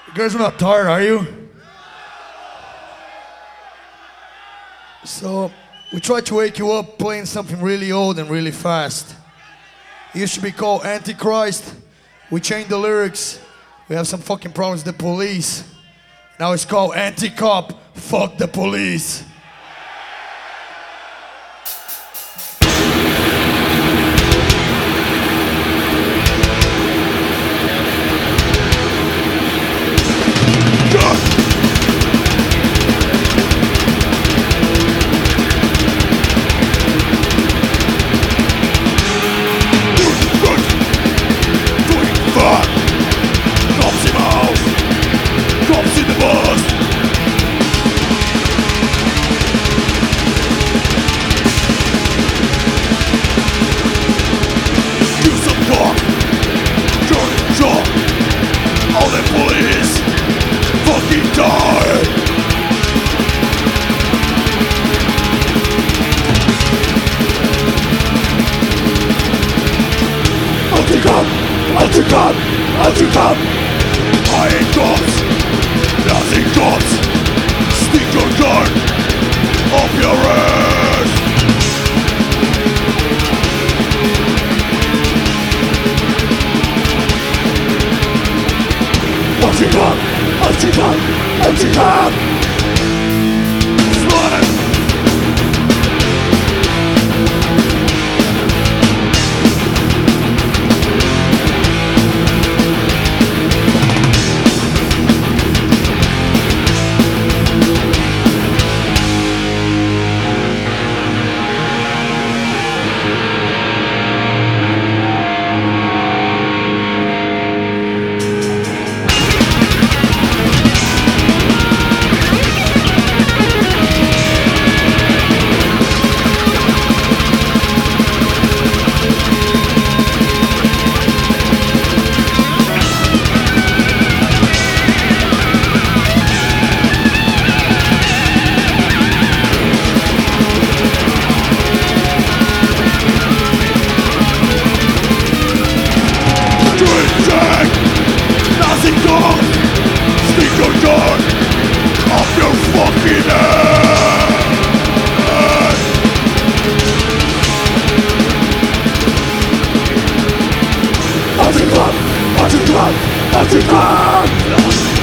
You guys are not tired, are you? So, we tried to wake you up playing something really old and really fast. It used to be called Antichrist. We changed the lyrics. We have some fucking problems with the police. Now it's called Anti-Cop. Fuck the police. Anti-cop! Anti-cop! I ain't cops! Nothing cops! Stick your gun up your ass! Anti-cop! Anti-cop! Anti-cop! Slaughter! Nothing goes! Stick your gun up your fucking ass! Anti-cop! Anti-cop! Anti-cop!